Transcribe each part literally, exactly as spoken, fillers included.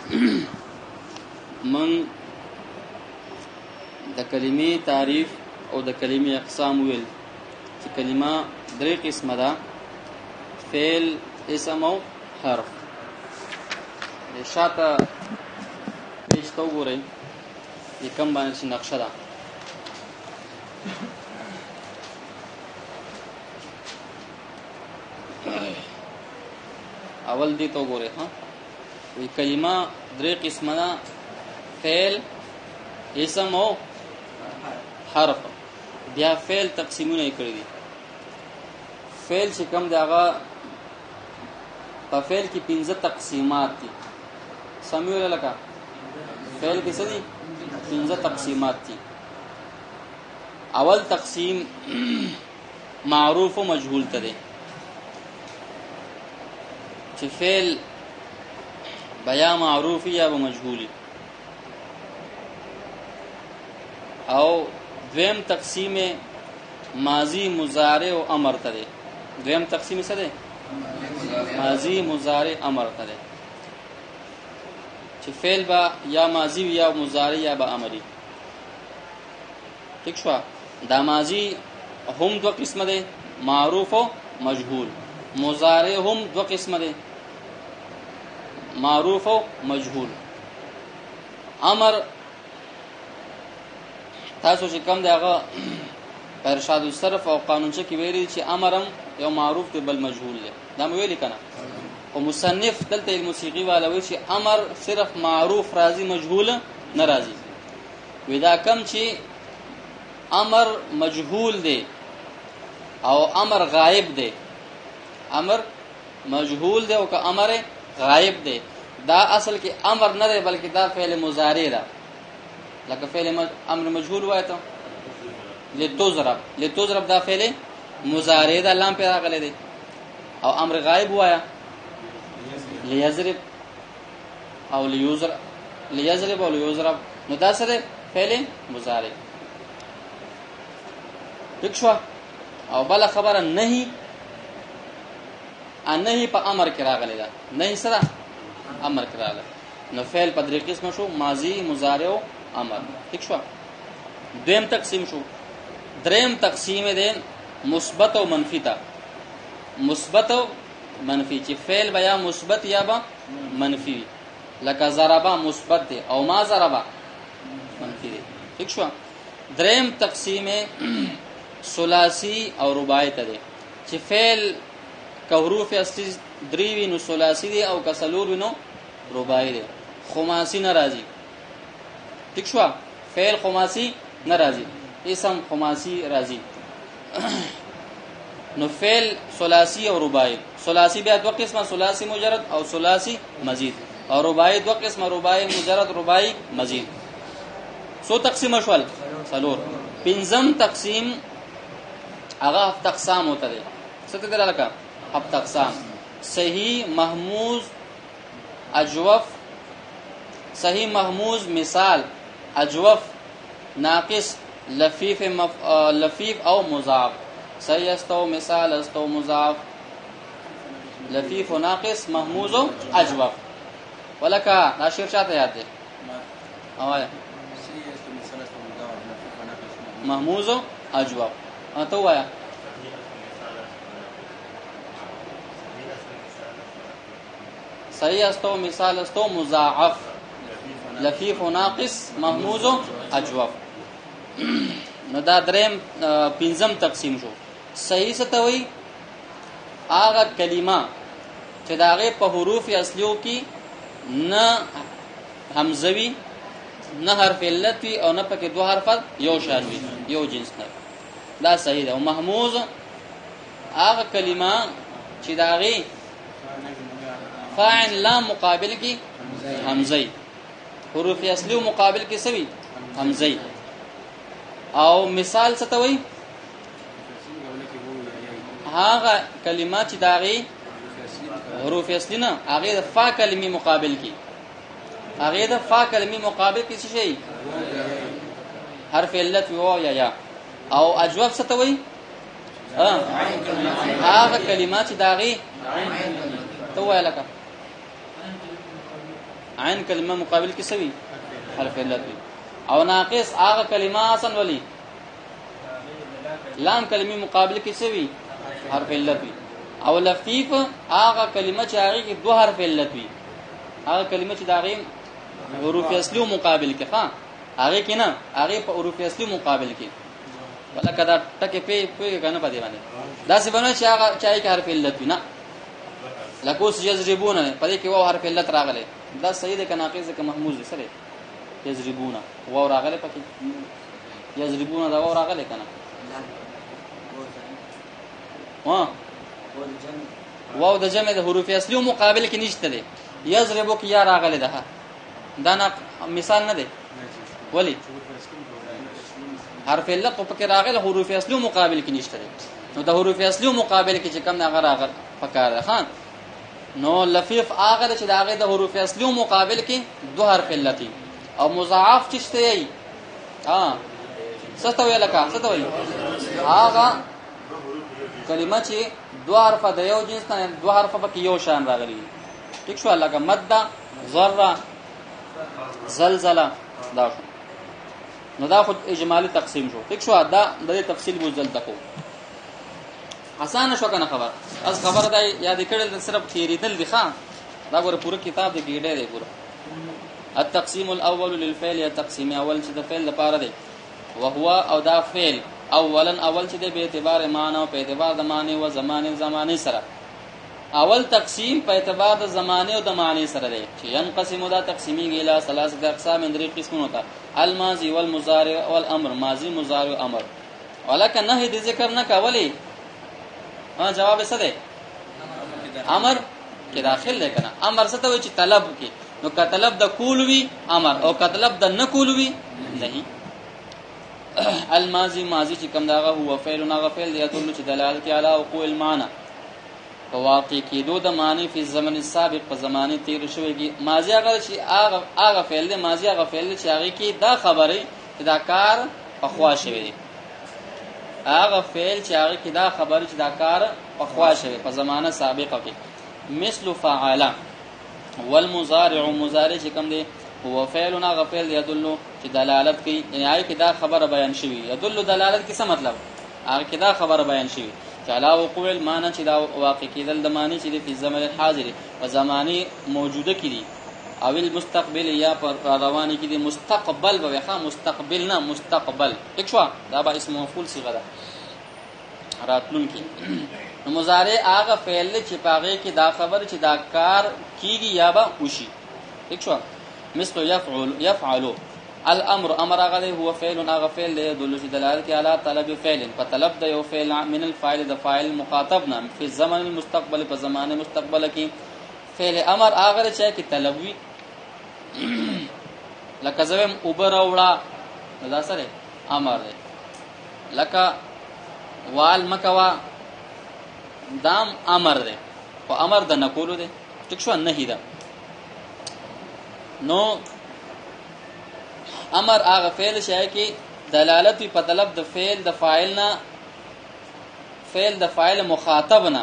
من د کلمې تعریف او د کلمې اقسام ویل چې کلمه درې قسمه ده: فعل، اسم او حرف. د شاته پیج ته وګورئ، د کوم باندې نقشه ده. اول دې ته وګورئ. ها وی کلمه درې قسمه ده: فعل، اسم او حرف. بیا فعل تقسیمونه یې کړی دي. فعل چې کوم دی هغه په فعل کې پنځه تقسیمات دي. سمې لکه فعل کې څه دي؟ پنځه تقسیمات دي. اول تقسیم معروف او مجهول ته دی، چې فعل بیا معروفی یا به مجهولی. او دویم تقسیم ماضی، مضارع او امر ته دی. دویم تقسیم څه دی؟ ماضی، مضارع، امر ته دی، چې فعل با یا ماضی یا مضارع یا به امری. ٹھیک شو؟ دا ماضی هم دو قسمه دی، معروف او مجهول. مضارع هم دو قسمه دی، معروف او مجهول. امر تاسو چې کوم دی هغه په ارشاد الصرف او قانونچه کې ویلي چې امرم یو معروف دی بل مجهول دی. دا مې ویلي کنه. او مصنف دلته الموسیقي والا وی چې امر صرف معروف راضي مجهول نه راضي. ودا کم چې امر مجهول دی او امر غائب دی. امر مجهول دی او که امر غائب دی، دا اصل کې امر نه دی بلکې دا فعل مضارع ده. لکه فعل امر مجهول وای ته لتضرب، لتضرب دا فعل مضارع ده، لام پر راغلی دی. او امر غائب وایا لیضرب او لیضرب، لیضرب او لیضرب، نو دا سره فعل مضارع. ٹھیک شو؟ او بل خبره نهی، ان نهی په امر کې راغلی ده. نهی سره امر کې راغلی. نو فعل په درې قسم شو: ماضی، مضارع او امر. ٹھیک شو؟ دویم تقسیم شو. دریم تقسیم ده مثبت او منفی ته. مثبت او منفی، چې فعل بیا مثبت یا با منفی. لکه ضربا مثبت ده او ما ضربا منفی ده. ٹھیک شو؟ دریم تقسیم ثلاثی او رباعی ته ده، چې فعل که حروف اصلی درې وي نو ثلاثی دی، او که څلور وي نو رباعی دی. خماسی ناراضی. ٹھیک شو؟ فعل خماسی ناراضی، اسم خماسی راضی. نو فعل ثلاثی او رباعی. ثلاثی بیا دو قسمه: ثلاثی مجرد او ثلاثی مزید. او رباعی دو قسمه: رباعی مجرد، رباعی مزید. سو تقسیم شول څلور. پنځم تقسیم هغه هفت اقسام ہوتا دی. څه ته درلکه؟ هفت اقسام: صحیح، محموز، اجوف. صحیح، محموز، مثال، اجوف، ناقص، لفیف، مف... لفیف او مضاعف. صحیح است او مثال است او مضاعف، لفیف و ناقص، محموز و اجوف. ولکه دا شعر چاته یاد دی؟ اوه محموز و اجوف. ته وایا صحیح است او مثال است او مضاعف، لفیف و ناقص، محموز و اجوف. نو دا دریم پنځم تقسیم شو. صحیح څه ته وایي؟ هغه کلمه چې د هغې په حروف اصلیو کې نه حمزه وي، نه حرف علت وي، او نه پکې دوه حرفه یو شان وي، یو جنس نه. دا صحیح ده. او محموز هغه کلمه چې د هغې فاعل لام مقابل کې حمزه، حروف اصلیو مقابل کې څه وي؟ حمزه. او مثال څه ته وایي؟ هغه کلمات چې د هغې حروف اصلي نه، هغې د فا کلمې مقابل کې، هغې د فا کلمې مقابل کې څه شي؟ حرف علت وي، واو یا یا. او اجوف څه ته وایي؟ هغه کلمات چې د هغې ته ووایه لکه عین کلمه مقابل کې سوي حرف علت وي او ناقص هغه کلمه اصلا ولی لام کلمه مقابل کې سوي حرف علت وي او لفیف هغه کلمه چې هغه کې دوه حرف علت وي هغه کلمه چې دا غي حروف اصلي مقابل کې ها هغه کې نه هغه په حروف اصلي مقابل کې ولکه دا ټکه په په کنه پدې باندې دا څه بنو چې هغه چای کې حرف علت وي نه لکوس یضربون پدې کې و حرف علت راغله دا صحیح ده کنه ناقص ده محمود سره یضربون و راغله پکې یضربون دا و راغله کنه ها واو د جمع د حروف اصلي مقابل کې نشته ده یضربو کې یا راغله ده دا نه مثال نه ده ولی حرف علت په کې راغله حروف اصلي مقابل کې نشته ده نو د حروف اصلي مقابل کې چې کم نه راغله فکر خان نو لفیف هغه چې داغه د حروف اصلي مقابل کې دو حرف علت او مضاعف چشته ای ها څه ویل کا څه ویل هغه کلمه چې دو حرف د یو جنس نه دو حرف په کې یو شان راغلي ٹھیک شو لکه مد ذره زلزله دا نو دا خود اجمالی تقسیم شو ٹھیک شو دا د تفصیل بو زل تکو آسان شو کنه خبر از خبر دا یاد کړل صرف تیریدل دي ښا دا ګوره پوره کتاب دی ګیډه دی پوره التقسیم الاول للفعل یا تقسیم اول چې د فعل لپاره دی وهو او دا فعل اولا اول چې د به اعتبار معنی او په اعتبار د معنی او زمانه زمانه سره اول تقسیم په اعتبار د زمانه او د معنی سره دی چې ينقسم دا تقسیمی اله ثلاثه اقسام درې قسمونه تا الماضی والمضارع والامر ماضی مضارع امر ولکه نه دې ذکر نه کولی ها جواب څه دی امر کې داخل دی کنه امر څه ته وي چې طلب کې نو که طلب د کول وی امر او که طلب د نه کول وی نه الماضی ماضی چې کوم داغه هو فعل نه غفل دی ته چې دلالت کوي علی وقوع المعنى واقع کېدو د معنی په زمن سابق په زمانه تیر شوی کی ماضی هغه چې هغه هغه فعل دی ماضی هغه فعل چې هغه کې دا خبره دا کار په خوا شوی دی هغه فعل چې هغه کې دا خبره چې دا کار په خوا شوی په زمانه سابقه کې مثل فعل والمضارع مضارع چې کوم دی هو فعل هغه فعل يدل چې دلالت کوي یعنی هغه کې دا خبره بیان شوی يدل دلالت کې څه مطلب هغه کې دا خبره بیان شوی چلا وقوع المعنى چې دا واقع کېدل د معنی چې په زمانه حاضر او زمانه موجوده کړي او المستقبل یا پر رواني کې د مستقبل به ښه مستقبل نه مستقبل اښوا دا به اسم مفعول صيغه ده راتلون کې نو مضارع هغه فعل چې پاغه کې دا خبر چې دا کار کیږي یا به وشي اښوا مثل يفعل يفعل الامر امر هغه هو فعل هغه فعل دی دل چې دلالت علی طلب فعل په طلب د یو فعل من الفاعل د فاعل مخاطب نه په زمن المستقبل په زمانه مستقبل کې فعل امر هغه چې کې طلب وی لکه زویم اوبر اوړه دا سره امر دی لکه وال مکوا دام امر دی او امر د نقول دی ټیک شو نه هیدا نو امر هغه فعل شای کې دلالت په طلب د فعل د فاعل نه فعل د فاعل مخاطب نه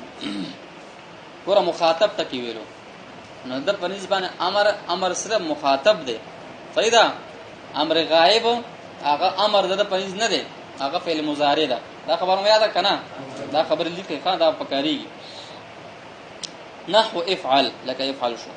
پورا مخاطب تکي ویلو نو د پنځ باندې امر امر سره مخاطب دی صحیح ده امر غائب هغه امر د پنځ نه دی هغه فعل مضارع ده دا خبره یاد کړه دا خبر لیکه خان دا پکاري نحو افعل لك يفعل شو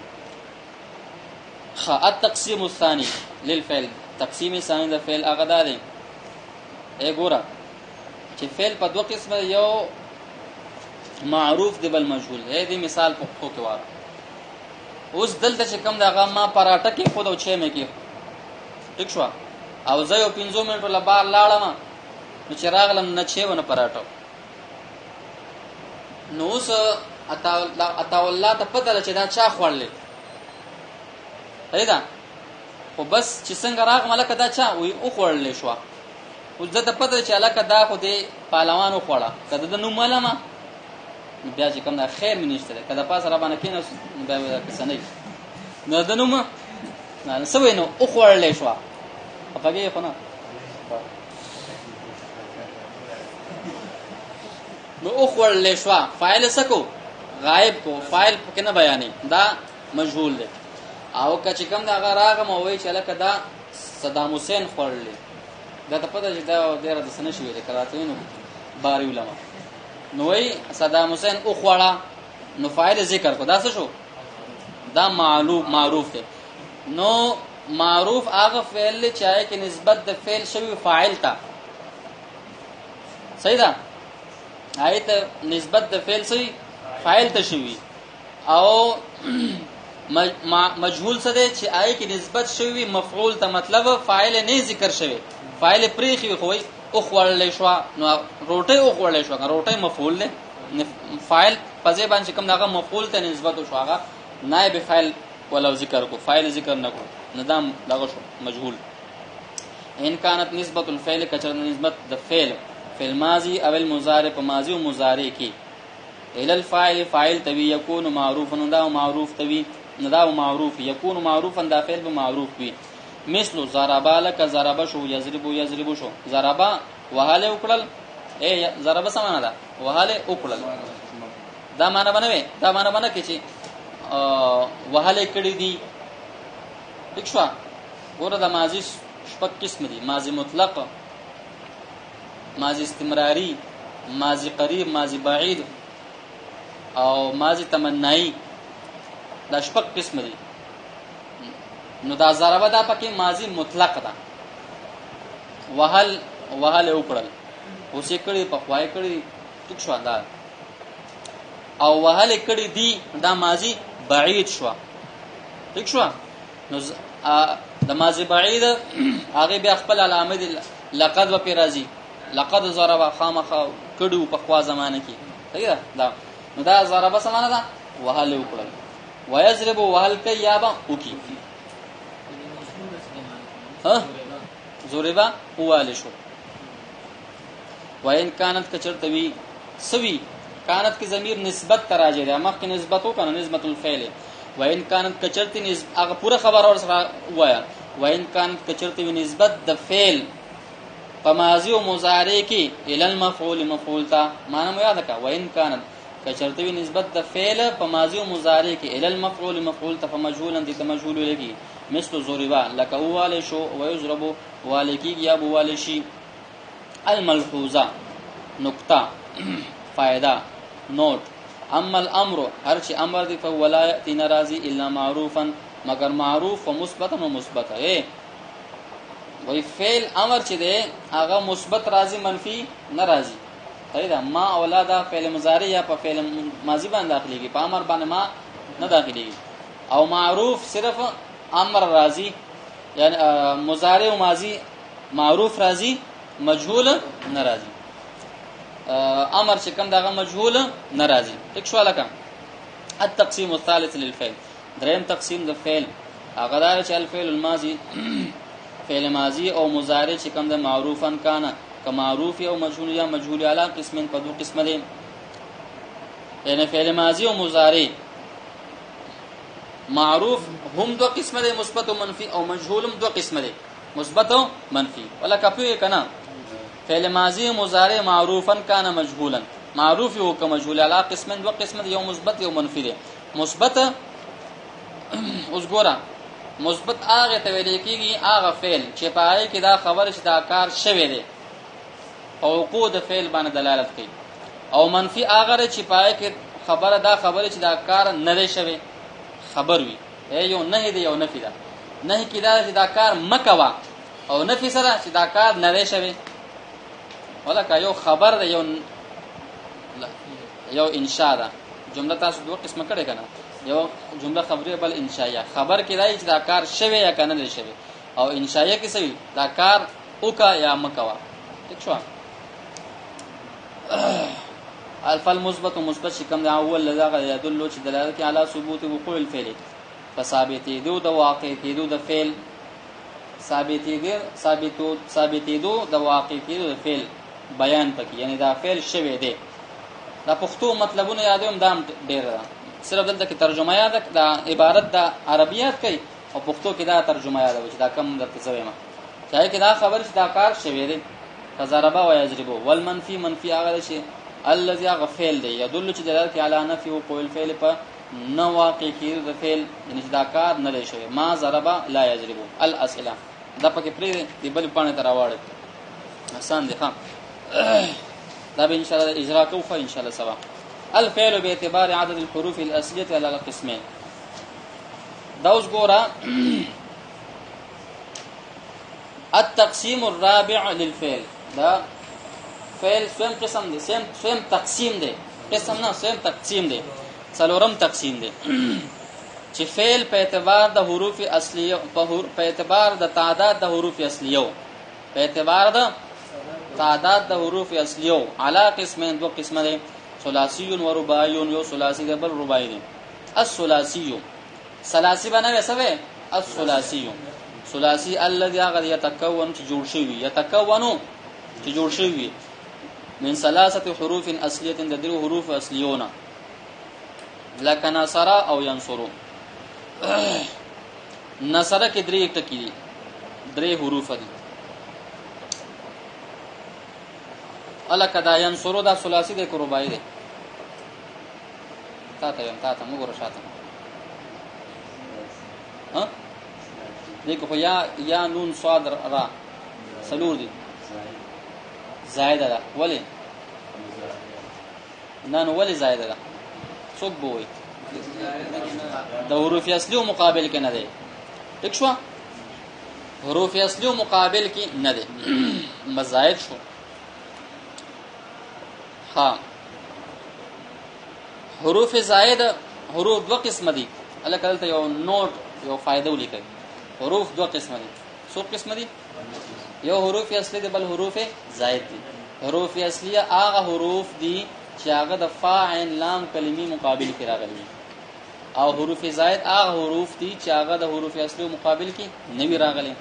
خ التقسيم الثاني للفعل تقسیم ثاني د فعل هغه ده دی اے ګوره چې فعل په دوه قسمه یو معروف دی بل مجهول دی دې مثال په خو کې واره اوس دلته چې کوم دغه ما پراټه کې خود او چه مې کې ټیک شو او زه یو پنځه منټو لا بار لاړم نو چې راغلم نه چه ونه پراټه نو اوس اتا اتا الله ته پته چې دا چا خوړلې ایدا خو بس چې څنګه راغ ملک دا چا وي او خوړلې شو اوس ته پته چې الکه دا خو دې پهلوانو خوړه کده د نو ملما بیا چې کوم دا خیر مې نشته کده پاس را باندې کینې بیا کسنې نو دنو ما نه سوي نو او خوړلې شو په کې خو نه نو او خورل شوا فاعل سکو غائب کو فاعل پکې نه بیانې دا مجهول دی او کچ کم دا غراغه مو وای چې لکه دا صدام حسین خورلې دا ته پته چې دا ډیره د سنه شوې ده کراتینو باری علماء نو وای صدام حسین او خوړه نو فاعل ذکر کو دا څه شو دا معلوم معروف ده نو معروف هغه فعل چاہے کې نسبت د فعل شوی فاعل تا صحیح ده آیت نسبت د فعل شوی فاعل ته شوی او مجهول څه دی چې آی کې نسبت شوی مفعول ته مطلب فاعل نه ذکر شوی فاعل پریخي خوې او خړلې شو نو روټي او خړلې شو روټي مفعول دی فاعل پځې باندې کوم دغه مفعول ته نسبت شو هغه نائب فاعل ولو ذکر کو فاعل ذکر نه کو ندام دغه شو مجهول ان كانت نسبت الفعل کچر نسبت د فعل فعل ماضی او المضارع په ماضی او مضارع کې الى الفاعل فاعل توی یکون معروفا دا معروف توی ندا معروف یکون معروفا دا فعل به معروف وي مثل ضربا لك ضرب شو یضرب یضرب شو ضربا وهاله وکړل اے ضرب سمانه دا وهاله وکړل دا معنا بنوي دا معنا بنه کې چې وهاله کړي دي ٹھیک شو ګوره د ماضی شپږ قسم دي ماضی مطلق ماضی استمراری ماضی قریب ماضی بعید او ماضی تمنائی دا شپږ قسم دي نو دا ضربه دا پکې ماضی مطلق ده وهل وهل وکړل اوسې کړي په خوای کړي ټیک شو دا او وهل کړي دي دا ماضی بعید شو ټیک شو نو د ماضی بعید هغه بیا خپل علامه دي لقد و پیرازي لقد ضرب خامخ کډو په خوا زمانه کې صحیح ده نو دا ضرب سمانه ده وهل وکړل ويضرب وهل کيابا وکي ها ضربا وهل شو وان كانت کچرتوی سوی كانت کی ضمیر نسبت تراجه ده مخ کی نسبت او کنه نسبت الفعل وان كانت کچرتی نسبت هغه پوره خبر اور سره وایا وان كانت کچرتی نسبت د فعل په ماضی او مضارع کې ال المفعول مفعول تا معنا مو یاد کا وان كانت کچرتوی نسبت د فعل په ماضی او مضارع کې ال المفعول مفعول ته مجهولا دي ته مجهول لګي مثل ضربا لك هو شو ويضرب والکی یا بوال شي الملحوظه نقطه فائدہ نوٹ اما الامر هر چی امر دی فولا یاتی ناراضی الا معروفا مگر معروف و مثبتا و مثبتا اے وی فعل امر چی دے هغه مثبت راضی منفی ناراضی صحیح ما اولادا فعل مضارع یا په فعل ماضی باندې داخليږي په امر باندې ما نه داخليږي او معروف صرف امر راضی یعنی مضارع و ماضی معروف راضی مجهول ناراضی امر چې کوم دغه مجهول ناراضي ټیک شو لکه التقسيم الثالث للفعل دریم تقسیم د فعل هغه دار چې الفعل الماضي فعل ماضي او مضارع چې کوم د معروفن کانا که معروف او مجهول یا مجهول اعلی قسمین په دوه قسمه دي یعنی فعل ماضي او مضارع معروف هم دوه قسمه دي مثبت او منفي او مجهول هم دوه قسمه دي مثبت او منفي ولا کپی کنا فعل ماضی مضارع معروفا کان مجهولا معروف او که مجهول علا قسمن دو قسم یو مثبت یو منفی دی مثبت اوس ګورا مثبت هغه ته ویل کیږي هغه فعل چې پای کې دا خبر شدا کار شوی دی او قود فعل باندې دلالت کوي او منفی هغه چې پای کې خبره دا خبره چې دا کار نه دی شوی خبر وي یو نه دی یو نفی دا نه کې دا چې دا کار مکوا او نفی سره چې دا کار نه دی شوی ولکه یو خبر ده یو یو انشاء ده جمله تاسو دوه قسمه کړي کنه یو جمله خبریه بل انشائیه خبر کې راځي چې دا کار شوی یا کنه لري شوی او انشائیه کې سوي دا کار وکا یا مکوا ٹھیک شو الف المثبت مثبت شکم ده اول لږه يدل چې دلالت کوي علی ثبوت وقوع الفعل فثابت دو د واقع کېدو د فعل ثابت دي ثابتو ثابت دو د واقع کېدو د فعل بیان پکې یعنی دا فعل شوی دی دا پښتو مطلبونه یادوم دا ډیر صرف دلته کې ترجمه یاد دا عبارت د عربیات کوي او پښتو کې دا ترجمه یاد وي دا کم درته زویمه چاہے کې دا خبر چې دا کار شوی دی فضربا و یضربو والمنفی منفی هغه شی الذي غفل دی يدل چې دلالت علی نفي وقوع الفعل په نه واقع کېږي د فعل یعنې چې دا کار نه دی شوی. ما ضربه لا یضربو الاسئله دا پکې پرېږدئ د بلې پاڼې ته راواړئ آسان دی ښه دا به انشاءالله اجرا کوو ښه انشاءالله سبا. الفعل باعتبار عدد الحروف الاصليه على القسمين. دا اوس ګوره التقسيم الرابع للفعل. دا فعل سویم قسم دی سویم سویم تقسیم دی قسم نه سویم تقسیم دی څلورم تقسیم دی چې فعل په اعتبار د حروف اصلیه په اعتبار د تعداد د حروف اصلیه په اعتبار د تعداد د حروف اصلیه علا قسمین دو قسمه دی ثلاثی و رباعی. یو ثلاثی دی بل رباعی دی. الثلاثی ثلاثی باندې وسوي الثلاثی ثلاثی الذي هغه يتكون چې جوړ شوی يتكون چې جوړ شوی من ثلاثه حروف اصليه د درو حروف اصليونه لکه نصر او ينصر. نصر کې درې ټکي دي درې حروف دي الکه دا ينصر دا ثلاثي دی رباعي دی. تا ته تا ته موږ ورشاته ها دیکھو یا یا نون صاد را سلور دي زائده ده ولی نه نو ولی زائده ده څوک بوي د حروف اصلي او مقابل کې نه دي. ٹھیک شو حروف اصلي او مقابل کې نه دي مزاید شو. ها حروف زائده حروف دو قسم دي الله کله یو نوٹ یو فائدہ ولیکي. حروف دو قسم دي. څو قسم دي؟ یو حروف اصلي دي بل حروف زائد دي. حروف اصليه هغه حروف دي چې هغه د فا عین لام کلمې مقابل کې راغلي او حروف زائد هغه حروف دي چې هغه د حروف اصلي مقابل کې نه وی راغلي.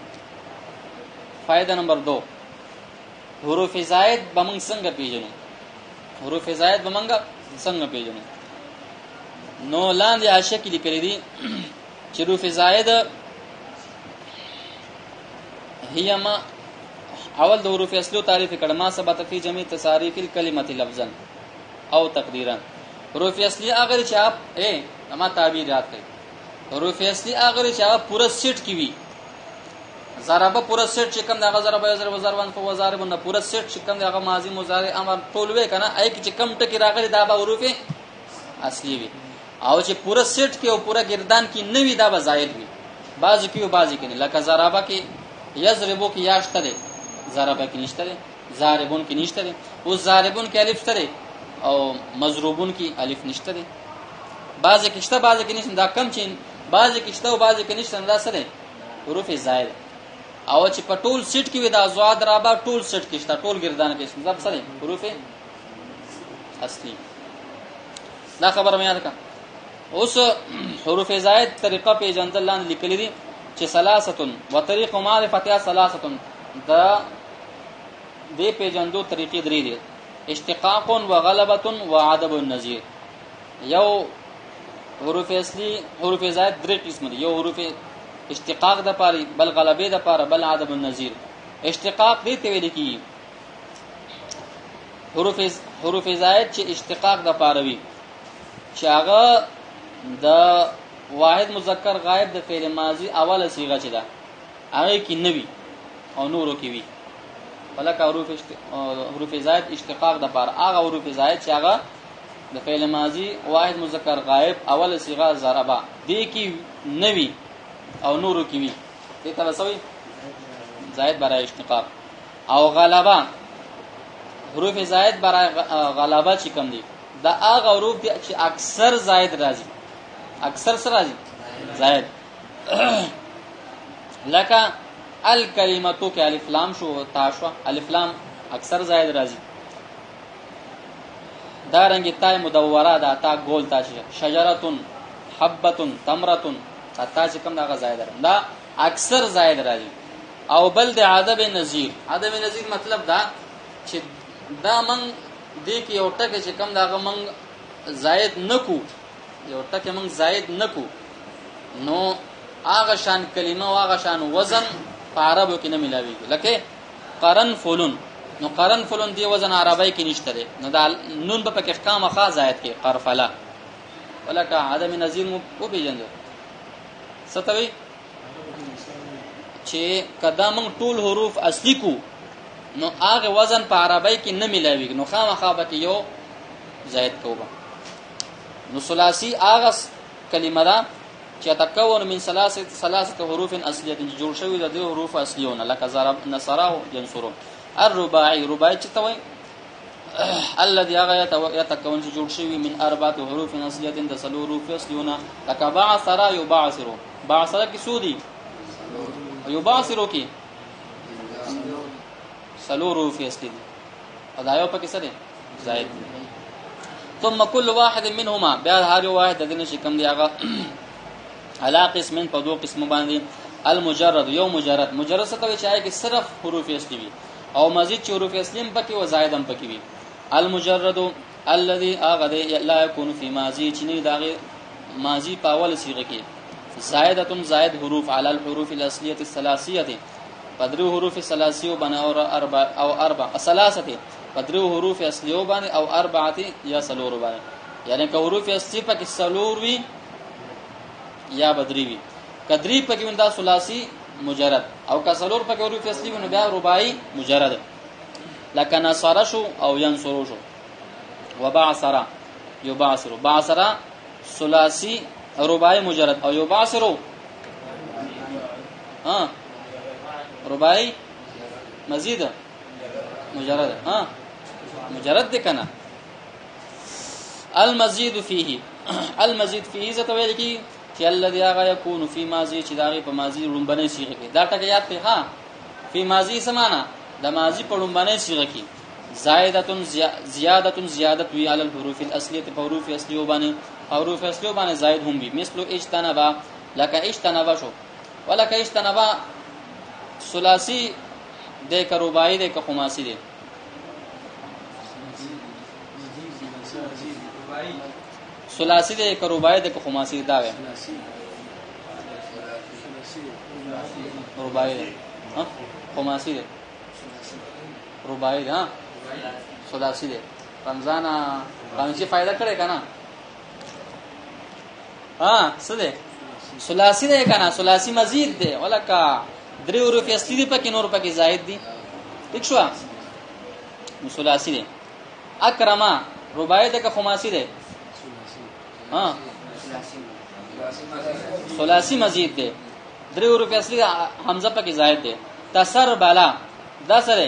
فائدہ نمبر دو حروف زائد بمنګ څنګه پیژنو حروف زائد بمنګ څنګه پیژنو نو لاندې عاشق کې لیکلي دي چې حروف زائد هي ما اول د حروف اصلي تعریف کړه ما ثبت فی جميع تصاریف الکلمه لفظا او تقدیرا. حروف اصلي هغه چې اپ اے ما تعبیرات کوي. حروف اصلي هغه چې اپ پورا سیټ کی وی ضربه پورا سیټ چې کوم دغه ضربه ضربه ضربان په وزارب نه پورا سیټ چې کوم دغه ماضی مضارع امر ټول وې کنه اې چې کوم ټکی راغلي دا به حروف اصلي وي او چې پورا سیټ کې او پورا گردان کې نوې دا به زائد وي. بعض کې او بعض کې نه لکه ضربه کې یضربو کې یاشته دي ضربه کې نشته دي ضاربون کې نشته دي او ضاربون کې الف شته او مضروبون کې الف نشته دي. بعض کې شته بعض کې نشته دا کم چین بعض کې شته او بعض کې نشته دا سره حروف زائد او چې په ټول سیټ کې وي دا زواد رابا ټول سیټ کې شته ټول گردان کې شته مطلب سره حروف اصلي. دا خبره مې یاد کړه. اوس حروف زائد طریقه په جندل لاندې لیکلي دي چې ثلاثه و طریق معرفتها ثلاثه دا دې په جندو طریقې درې دي اشتقاق و غلبه و عدم النظیر. یو حروف اصلي حروف زائد درې قسم دي یو حروف اشتقاق د پاره بل غلبه د پاره بل عدم النظیر. اشتقاق دې ته ویل کی حروف حروف زائد چې اشتقاق د پاره وي چې هغه د واحد مذکر غائب د فعل ماضی اوله صيغه چې ده هغه کې نوي او نورو کې وي ولکه حروف اشت... حروف زائد اشتقاق د پاره هغه حروف زائد چې هغه د فعل ماضی واحد مذکر غائب اوله صيغه ضربه دې کې نوي او نورو کې وي دې ته وسوي زائد برای اشتقاق. او غلبه حروف زائد برای غلبه چې کوم دي دا هغه حروف دي چې اکثر زائد راځي اکثر سره راځي زائد لکه الکلمتو کې الف لام شو تا شو الف لام اکثر زائد راځي. دا رنګ تای مدوره دا تا ګول تا شجرتون حبتون تمرتون تا چې کوم دا زائد راځي دا اکثر زائد راځي. او بل د عدم نظیر عدم نظیر مطلب دا چې دا من دې کې یو ټکه چې کوم دا من زائد نکو یو ټکه من زائد نکو نو هغه شان کلمه او هغه شان وزن په عربو کې نه ملاويږي. لکه قرن فلون نو قرن فلون دی وزن عربی کې نشته دی نو دا نون په کې احکام خاص زائد کې قرفلا ولکه عدم نظیر مو او پیژند ستوي چې کدا موږ ټول حروف اصلي کو نو هغه وزن په عربی کې نه ملاوي نو خامخا به یو زائد کوبه نو ثلاثي هغه کلمه ده چې تکون من ثلاثه ثلاثه حروف اصليه جوړ شوی د دې حروف اصليونه لکه ضرب نصره ينصرون الرباعي رباعي چې توي الذي يتكون جوړ شوی من اربعه حروف اصليه د څلور حروف اصليونه لکه بعثر يبعثر بعثر کې سودي يبعثر کې څلور حروف اصلي ادايو په کې څه دي زائد ثم كل واحد منهما بیا هر یو واحد د دې شکم دی هغه علا قسمین په دوه قسم باندې المجرد یو مجرد مجرد څه ته وایي چې صرف حروف اصلي وي او مزید چې حروف اصلي هم پکې او زائد هم پکې وي المجرد الذي اغذ لا يكون في ماضي چې نه داغه ماضي په اول صيغه کې زائده زائد حروف على الحروف الاصليه الثلاثيه پدرو حروف ثلاثيه باندې او اربع او اربع ثلاثه پدرو حروف اصليه باندې او اربعه یا سلور باندې یعنی که حروف اصلي پکې سلور وي یا بدری وی کدری پکې وندا ثلاثي مجرد او کسلور پکې حروف اصلي ونه بیا رباعي مجرد لکه نصر شو او ينصر شو وبعثر يبعثر بعثر ثلاثي رباعي مجرد او يبعثر ها رباعي مزيد مجرد ها مجرد دي کنه المزيد فيه المزيد فيه ذات ویل کی چې الذي هغه يكون في ماضي چې داغه په ماضي لومبنه صيغه کې دا ټکه یاد کړئ ها په ماضي سمانا د ماضي په لومبنه صيغه کې زائده زیادت زیادت وی علی الحروف الاصليه په حروف اصليه باندې حروف اصليه باندې زائد هم وي مثلو اجتنبا لك اجتنبا شو ولك اجتنبا ثلاثي د کربای د خماسي دي ثلاثي د کربای د خماسي دا وي رباعي ها خماسي دي رباعي ها ثلاثي دي رمضان باندې فائدہ کړي کنه ها څه دي ثلاثي دي کنه ثلاثي مزید دي ولکه درې حروف اصلي دي پکې نور پکې زائد دي ٹھیک شو ثلاثي دي اکرما رباعي د خماسي دي ها ثلاثي مزید دي درې حروف اصلي حمزه پکې زائد دي تسر بالا دا سره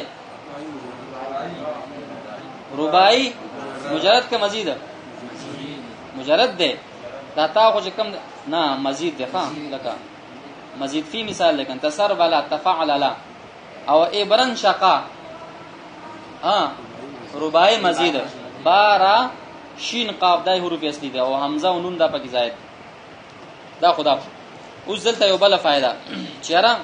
رباعي مجرد کا مزید مجرد ده دا تا خو کوم نه مزید ده ها لکه مزید فی مثال لیکن تسر بالا تفعل لا او ابرن شقا ها رباعي مزید بارا شین قاف دای حروف اصلي ده او حمزه او نون دا پکې زائد دا خدا اوس دلته یو بل فائدہ چیرې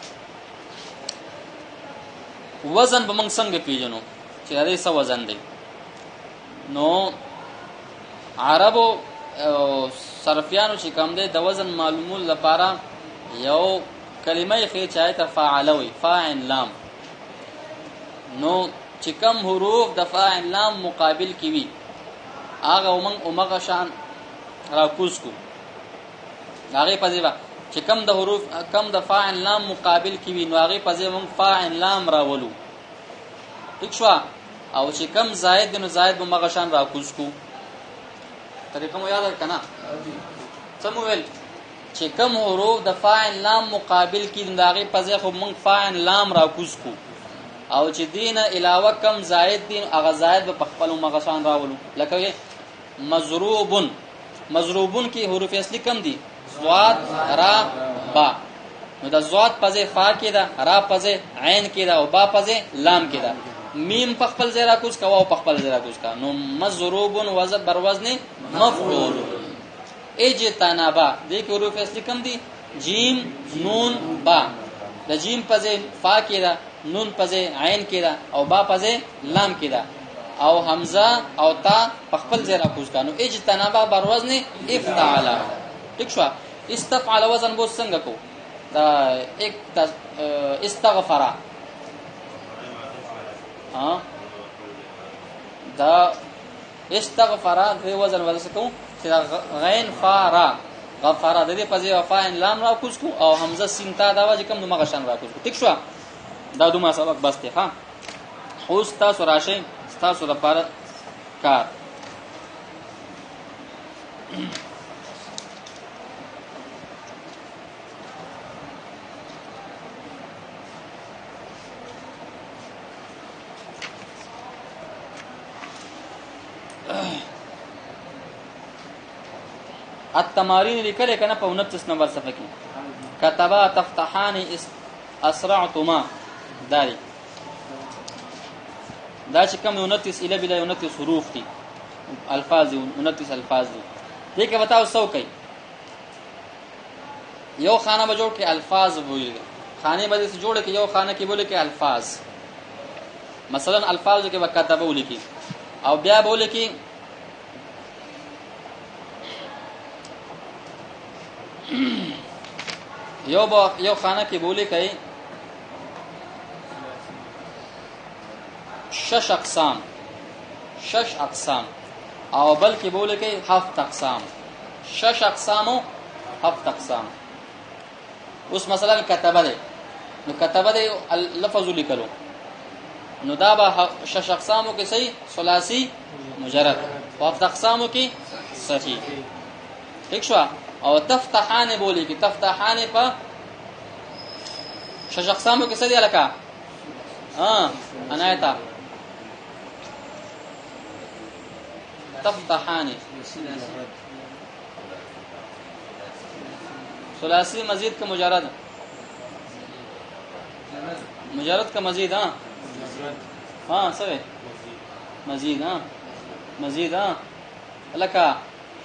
وزن به موږ څنګه پیژنو چې دا څه وزن دی نو عربو صرفیانو چې کوم دی د وزن معلومول لپاره یو کلمه یې خې چای ته فاعلوي فاعل لام نو چې کوم حروف د فاعل لام مقابل کی وي هغه موږ اومغه شان را کوز کو هغه په ځای چې کم د حروف کم د فاعل لام مقابل کی وي نو هغه په ځای موږ فاعل لام راولو ٹھیک شو او چې کم زائد نو زائد به مغشان را کوز کو طریقه مو یاد کنا سمویل چې کم حروف د فاعل لام مقابل کی نو هغه په ځای خو موږ فاعل لام را کوز کو او چې دینه علاوه کم زائد دین هغه زائد به خپل مغشان راولو لکه مضروبن مضروبن کی حروف اصلي کم دي ضاد را با نو د ضاد پځه فا کې دا را پځه عین کې دا او با پځه لام کې دا میم په خپل ځای را کوز کا او په خپل ځای را کوز کا نو مضروبن وزن بر وزن مفعول اجتنبا دې کې حروف اصلي کم دي جیم نون با د جیم پځه فا کې دا نون پځه عین کې دا او با پځه لام کې دا او حمزه او تا په خپل ځای را کوز کا نو اجتنبا بر وزن افتعل ٹھیک شو استفعل وزن بو څنګه کو دا ایک استغفر ها دا استغفر د وزن وزن کو چې غین فا را غفر د دې په ځای وفا ان لام را کوز کو او حمزه سین تا دا واجب کوم نو مغه شان را کوز کو ټیک شو دا دوه سبق بس ته ها اوس تاسو راشئ تاسو لپاره کار التمارين لیکل کنه په انتیس نمبر صفحه کې كتبا تفتحان اسرعتما داري دا چې کوم انتیس اله بلا انتیس حروف دي الفاظ انتیس الفاظ دي دې کې بتاو سو کوي یو خانه به جوړ کې الفاظ وایي خانه به دې جوړ کې یو خانه کې بوله کې الفاظ مثلا الفاظ کې وکتبه ولیکي او بیا بوله کې یو با یو خانه کې بوله کوي شش اقسام شش اقسام او بل کې بوله کوي هفت اقسام شش اقسام او هفت اقسام اوس مثلا كتبه ده نو كتبه ده لفظ لیکلو نو دا به شش اقسامو کې صحیح ثلاثي مجرد او هفت اقسامو کې صحیح ٹھیک شو او تفتحان بولی کی تفتحان په شش اقسامو کې څه دی لکه ها عنایتا تفتحان ثلاثی مزید کا مجرد مجرد کا مزید ها ها سوي مزید ها مزید ها لکه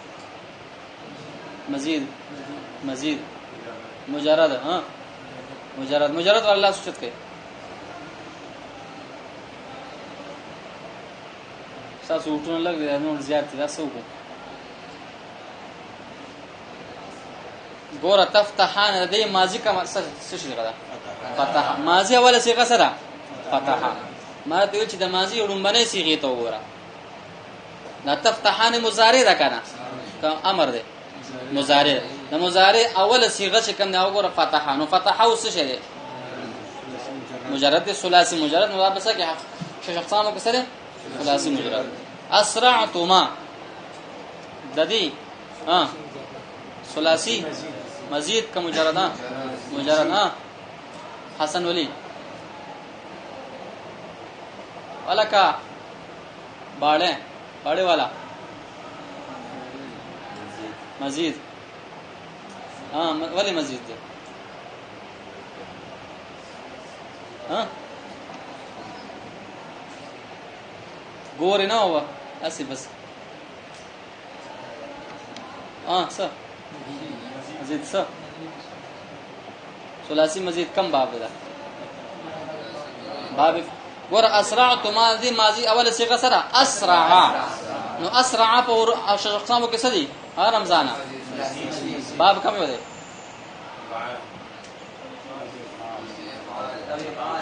مزید مزید مجرد ها مجرد مجرد والله سوچت کوي تاسو وټونه لګ دي نو زیات دي تاسو کو ګوره تفتحان د ماضی کا څه شي غدا فتح ماضی اوله صيغه سره فتح ما ته چې د ماضی لومبنه صيغه ته وګوره دا تفتحان مضارع ده کنه امر ده مضارع د مضارع اوله صيغه چې کوم دا وګوره فتح نو فتح او څه شي مجرد ثلاثي مجرد نو بس کې شش اقسامو کې سره ثلاثي مجرد اسرعتما د دې ها ثلاثي مزید کا مجرد ها مجرد ها حسن ولی والا کا باڑے باڑے والا مزید हाँ वाले मस्जिद दे हाँ गोरे ना हुआ ऐसे बस हाँ सर मस्जिद सर सुलासी मस्जिद कम बाब दा बाब गोर असरा तो माजी माजी अवल से कसरा असरा नो असरा पर अशखसामो के सदी हाँ रमजाना बाब कम हो दे